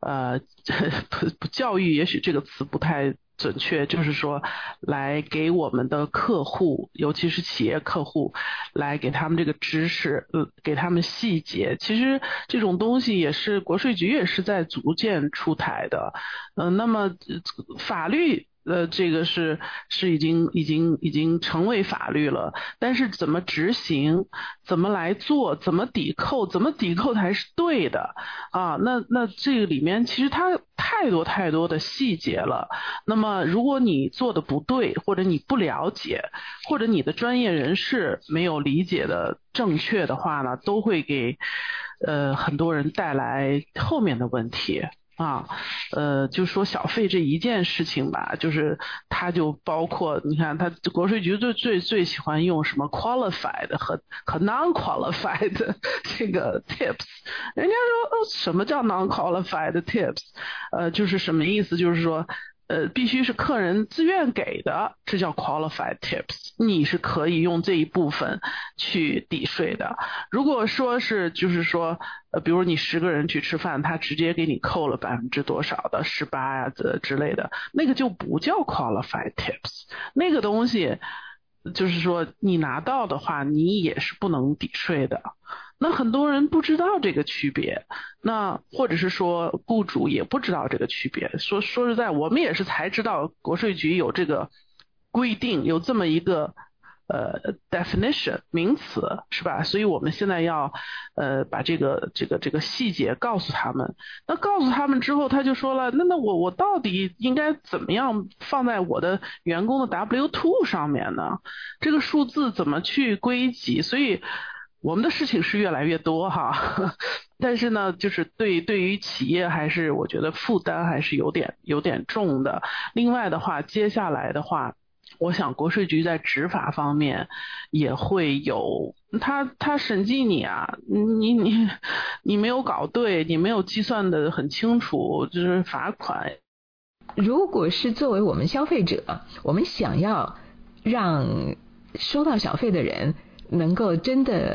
教育，也许这个词不太准确，就是说来给我们的客户，尤其是企业客户，来给他们这个知识，给他们细节。其实这种东西也是国税局也是在逐渐出台的。那么法律这个是已经成为法律了，但是怎么执行，怎么来做，怎么抵扣才是对的啊？那这个里面其实它太多的细节了。那么如果你做的不对，或者你不了解，或者你的专业人士没有理解的正确的话呢，都会给很多人带来后面的问题。就说小费这一件事情吧，就是它就包括，你看它国税局最喜欢用什么 qualified 和 non-qualified 这个 tips。人家说什么叫 non-qualified tips？ 就是什么意思？就是说必须是客人自愿给的，这叫 qualified tips， 你是可以用这一部分去抵税的。如果说是就是说比如你10个人去吃饭，他直接给你扣了多少的18呀之类的，那个就不叫 qualified tips， 那个东西就是说你拿到的话，你也是不能抵税的。那很多人不知道这个区别，那或者是说雇主也不知道这个区别。说实在，我们也是才知道国税局有这个规定，有这么一个definition 名词，是吧？所以我们现在要把这个细节告诉他们。那告诉他们之后，他就说了，那我到底应该怎么样放在我的员工的 W2 上面呢？这个数字怎么去归集？所以我们的事情是越来越多哈，但是呢，就是对于企业还是我觉得负担还是有点重的。另外的话，接下来的话，我想国税局在执法方面也会有，他审计你啊，你没有搞对，你没有计算的很清楚，就是罚款。 如果是作为我们消费者，我们想要让收到小费的人能够真的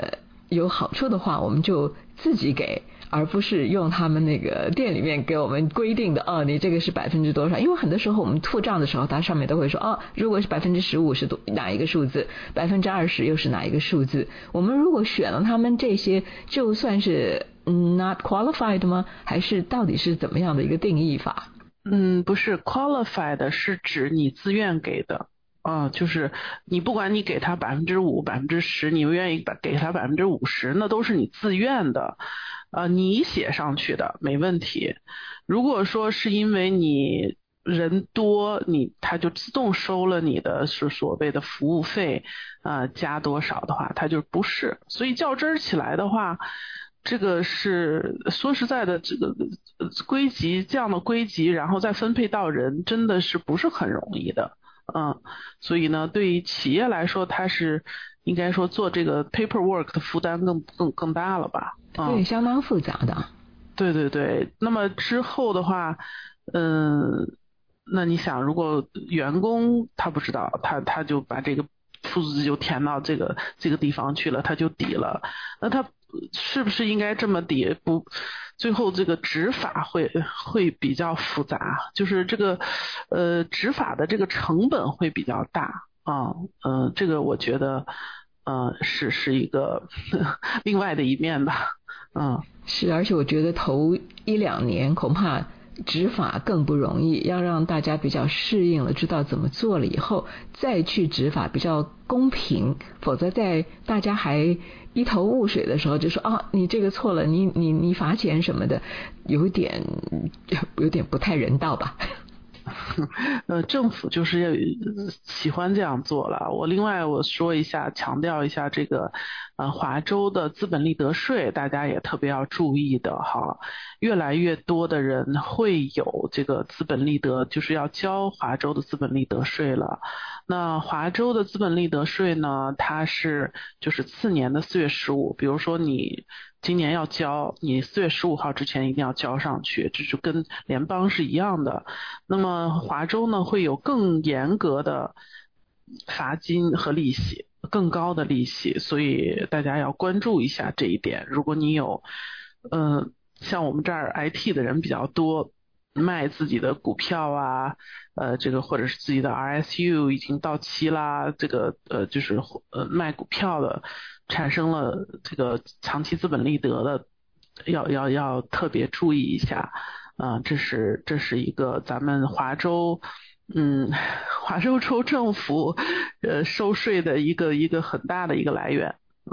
有好处的话，我们就自己给，而不是用他们那个店里面给我们规定的你这个是多少。因为很多时候我们付账的时候，它上面都会说如果是15%是哪一个数字，20%又是哪一个数字。我们如果选了他们这些，就算是not qualified 吗？还是到底是怎么样的一个定义法？ 不是 qualified 是指你自愿给的。就是你不管你给他5%、10%，你愿意给他50%，那都是你自愿的，你写上去的没问题。如果说是因为你人多，他就自动收了你的是所谓的服务费，加多少的话，他就不是。所以较真儿起来的话，这个是说实在的，这个归集这样的归集，然后再分配到人，真的是不是很容易的。所以呢，对于企业来说，它是应该说做这个 paperwork 的负担更大了吧？ 对，相当复杂的。 对对对。那么之后的话，那你想，如果员工他不知道，他就把这个数字就填到这个地方去了，他就抵了。那他是不是应该这么抵？不，最后这个执法会比较复杂，就是这个执法的这个成本会比较大这个我觉得是一个另外的一面吧。 是，而且我觉得头1-2年恐怕执法更不容易，要让大家比较适应了，知道怎么做了以后再去执法比较公平，否则在大家还一头雾水的时候就说你这个错了，你罚钱什么的，有点不太人道吧。 政府就是喜欢这样做了。另外我说一下，强调一下这个华州的资本利得税，大家也特别要注意的哈。越来越多的人会有这个资本利得，就是要交华州的资本利得税了。那华州的资本利得税呢，它是就是次年的4月15，比如说你今年要交，你4月15号之前一定要交上去，这就跟联邦是一样的。那么华州呢会有更严格的罚金和利息，更高的利息，所以大家要关注一下这一点。如果你有像我们这儿 IT 的人比较多，卖自己的股票啊，这个或者是自己的 RSU 已经到期啦，这个就是卖股票的产生了这个长期资本利得的，要特别注意一下这是一个咱们华州州政府收税的一个很大的一个来源。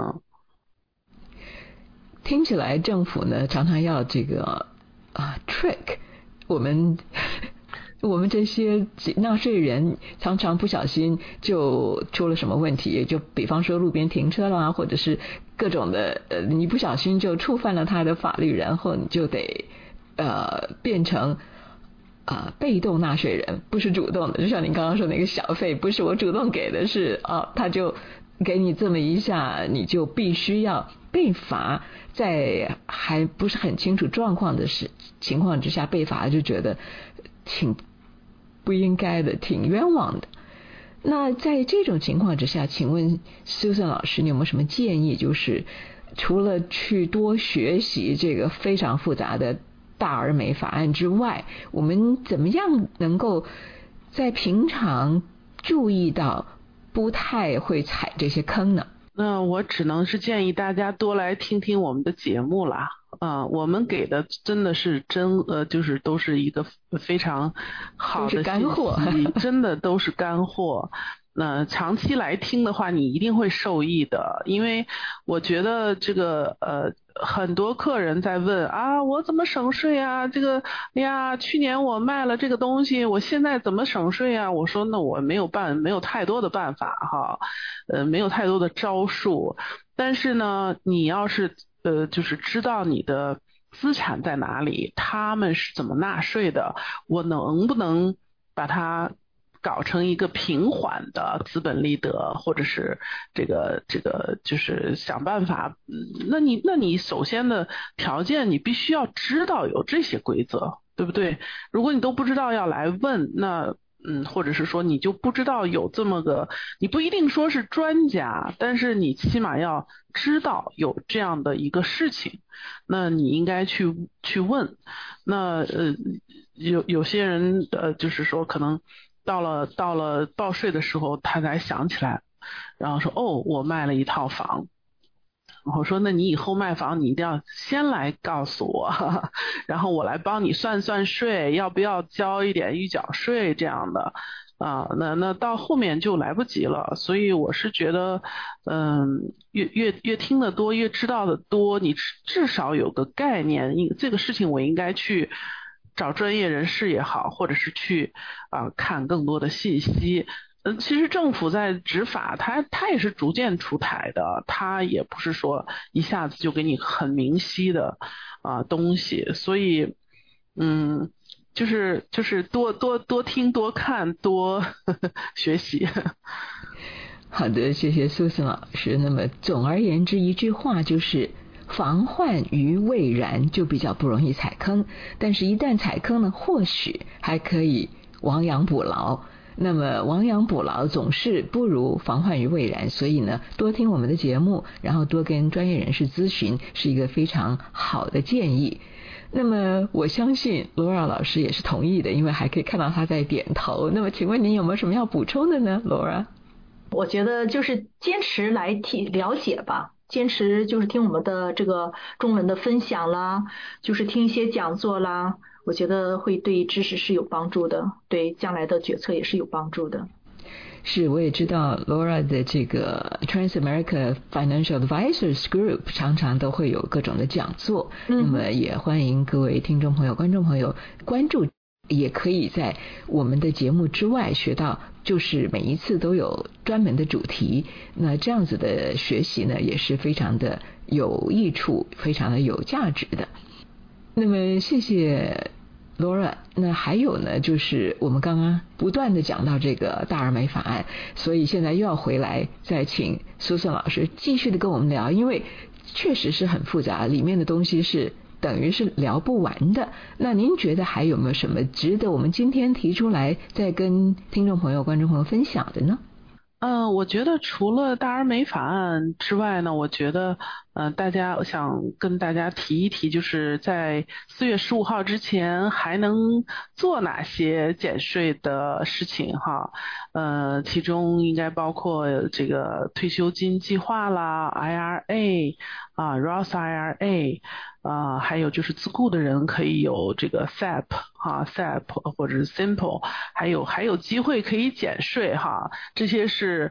听起来政府呢常常要这个trick 我们这些纳税人，常常不小心就出了什么问题，就比方说路边停车啦，或者是各种的你不小心就触犯了他的法律，然后你就得变成被动纳税人，不是主动的。就像您刚刚说那个小费，不是我主动给的，是他就给你这么一下，你就必须要被罚，在还不是很清楚状况的情况之下被罚，就觉得挺不应该的，挺冤枉的。那在这种情况之下，请问 Susan 老师，你有没有什么建议？就是除了去多学习这个非常复杂的大而美法案之外，我们怎么样能够在平常注意到不太会踩这些坑呢？ 那我只能是建议大家多来听听我们的节目啦。我们给的真的是就是都是一个非常好的信息， 干货真的都是干货。那长期来听的话，你一定会受益的，因为我觉得这个很多客人在问我怎么省税啊？这个去年我卖了这个东西，我现在怎么省税啊？我说那我没有太多的办法哈，没有太多的招数。但是呢，你要是就是知道你的资产在哪里，他们是怎么纳税的，我能不能把它搞成一个平缓的资本利得，或者是这个就是想办法。那你首先的条件，你必须要知道有这些规则，对不对？如果你都不知道要来问，那或者是说你就不知道有这么个，你不一定说是专家，但是你起码要知道有这样的一个事情，那你应该去问。那有些人就是说可能到了报税的时候他才想起来，然后说我卖了一套房。我说那你以后卖房你一定要先来告诉我，然后我来帮你算算税，要不要交一点预缴税这样的啊，那到后面就来不及了。所以我是觉得越听得多，越知道的多，你至少有个概念，这个事情我应该去找专业人士也好，或者是去看更多的信息。其实政府在执法，它也是逐渐出台的，它也不是说一下子就给你很明晰的东西，所以就是多听多看多学习。 好的，谢谢苏森老师。那么总而言之一句话就是防患于未然，就比较不容易踩坑，但是一旦踩坑呢，或许还可以亡羊补牢。那么亡羊补牢总是不如防患于未然，所以呢，多听我们的节目，然后多跟专业人士咨询，是一个非常好的建议。那么我相信罗拉老师也是同意的，因为还可以看到他在点头。那么请问您有没有什么要补充的呢，罗拉？ 我觉得就是坚持来了解吧，坚持就是听我们的这个中文的分享啦，就是听一些讲座啦，我觉得会对知识是有帮助的，对将来的决策也是有帮助的。 是，我也知道 Laura 的这个 Trans-America Financial Advisors Group 常常都会有各种的讲座，那么也欢迎各位听众朋友、观众朋友关注，也可以在我们的节目之外学到，就是每一次都有专门的主题，那这样子的学习呢也是非常的有益处，非常的有价值的。那么谢谢 Laura。 那还有呢，就是我们刚刚不断的讲到这个大而美法案，所以现在又要回来再请苏森老师继续的跟我们聊，因为确实是很复杂，里面的东西是等于是聊不完的。那您觉得还有没有什么值得我们今天提出来再跟听众朋友、观众朋友分享的呢？ 我觉得除了大而美法案之外呢，我觉得我想跟大家提一提，就是在4月15号之前还能做哪些减税的事情哈。其中应该包括这个退休金计划啦 IRA Roth IRA还有就是自雇的人可以有这个 SEP 或者是 Simple， 还有机会可以减税哈，这些是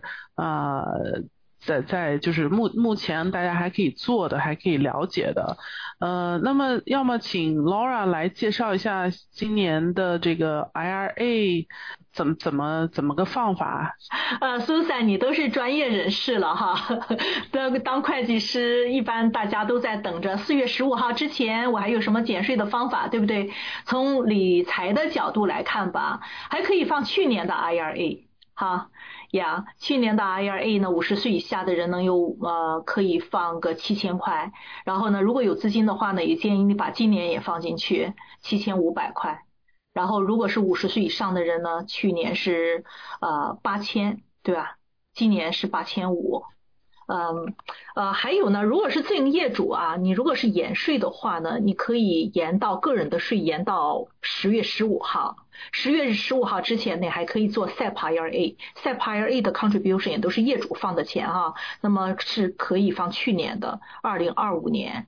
在就是目前大家还可以做的，还可以了解的。那么要么请 Laura 来介绍一下今年的这个 IRA 怎么个放法 ？Susan 你都是专业人士了哈，当会计师一般大家都在等着4月15号之前我还有什么减税的方法，对不对？从理财的角度来看吧，还可以放去年的 IRA 哈呀，去年的 IRA 呢，50岁以下的人能有可以放个7000块，然后呢，如果有资金的话呢，也建议你把今年也放进去7500块。然后如果是50岁以上的人呢，去年是8000，对吧？今年是8500。还有呢，如果是自营业主啊，你如果是延税的话呢，你可以延到个人的税延到10月15号。10月15号之前呢，还可以做 SEP IRA。SEP IRA 的 contribution 也都是业主放的钱哈，那么是可以放去年的2025年。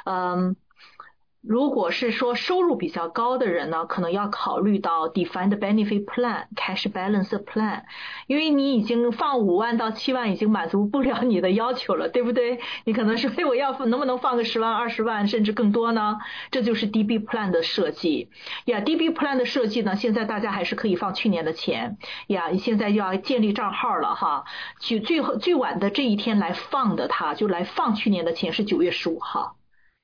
如果是说收入比较高的人呢，可能要考虑到 Defined Benefit Plan、Cash Balance Plan， 因为你已经放5万到7万已经满足不了你的要求了，对不对？你可能说我能不能放个10万、20万甚至更多呢？这就是 DB Plan 的设计呀。DB Plan 的设计呢，现在大家还是可以放去年的钱呀，现在要建立账号了哈，最晚的这一天来放的，就来放去年的钱是9月15号。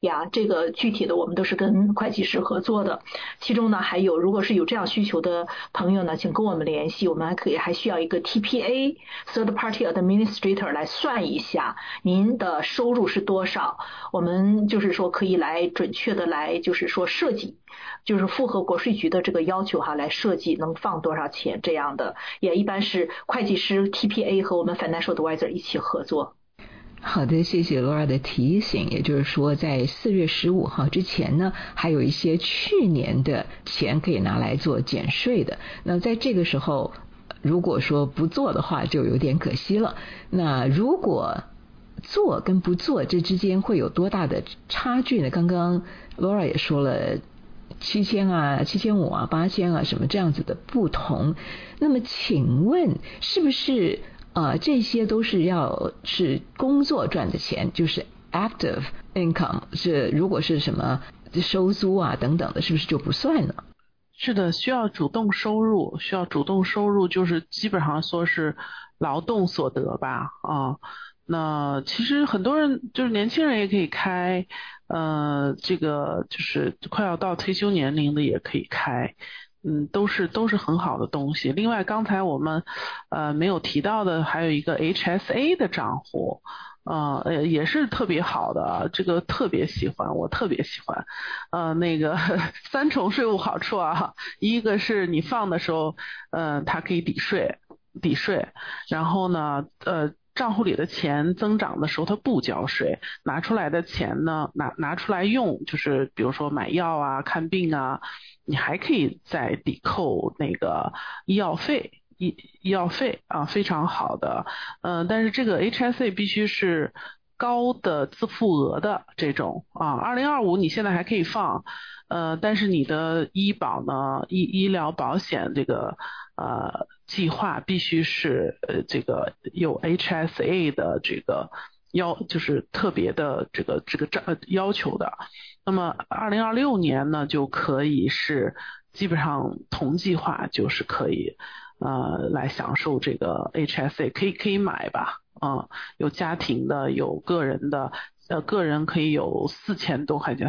呀，这个具体的我们都是跟会计师合作的。其中呢，还有如果是有这样需求的朋友呢，请跟我们联系，我们还需要一个 TPA Third Party Administrator 来算一下您的收入是多少，我们就是说可以来准确的来就是说设计，就是符合国税局的这个要求来设计能放多少钱这样的，也一般是会计师 TPA 和我们 Financial Advisor 一起合作。 好的，谢谢 Laura 的提醒。也就是说在4月15号之前呢，还有一些去年的钱可以拿来做减税的。那在这个时候如果说不做的话就有点可惜了。那如果做跟不做这之间会有多大的差距呢？刚刚 Laura 也说了7000啊、7500啊、8000啊什么这样子的不同。那么请问是不是这些都是工作赚的钱，就是 active income， 如果是什么收租啊等等的，是不是就不算呢？ 是的，需要主动收入就是基本上说是劳动所得吧那其实很多人就是年轻人也可以开，这个就是快要到退休年龄的也可以开。都是很好的东西。另外刚才我们没有提到的还有一个 HSA 的账户，也是特别好的，这个特别喜欢，我特别喜欢。那个3重税务好处啊，一个是你放的时候它可以抵税，然后呢账户里的钱增长的时候它不交税，拿出来的钱呢拿出来用，就是比如说买药啊、看病啊，你还可以再抵扣那个医药费啊，非常好的。但是这个 HSA 必须是高的自付额的这种2025你现在还可以放，但是你的医保呢医疗保险这个计划必须是这个有 HSA 的这个就是特别的这个要求的。那么2026年呢就可以是基本上同计划，就是可以来享受这个 HSA， 可以买吧，有家庭的有个人的，个人可以有4000多块钱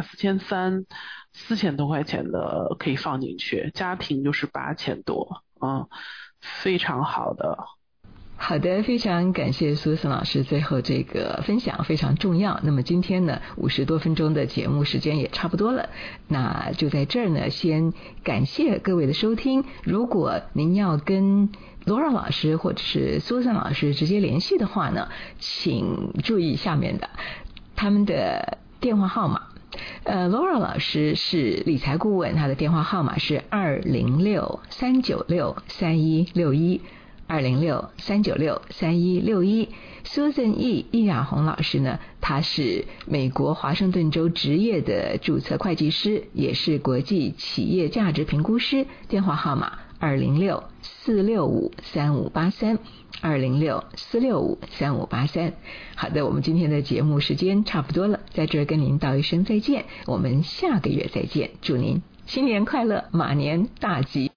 ，4000多块钱的可以放进去，家庭就是8000多，非常好的。 好的，非常感谢苏森老师最后这个分享，非常重要。那么今天呢50多分钟的节目时间也差不多了，那就在这儿呢先感谢各位的收听。如果您要跟Laura 老师或者是苏森老师直接联系的话呢，请注意下面的他们的电话号码。Laura 老师是理财顾问，他的电话号码是206-396-3161 206-396-3161。Susan 易雅红老师呢，他是美国华盛顿州职业的注册会计师，也是国际企业价值评估师，电话号码206-465-3583 206-465-3583。好的，我们今天的节目时间差不多了，在这儿跟您道一声再见，我们下个月再见，祝您新年快乐，马年大吉。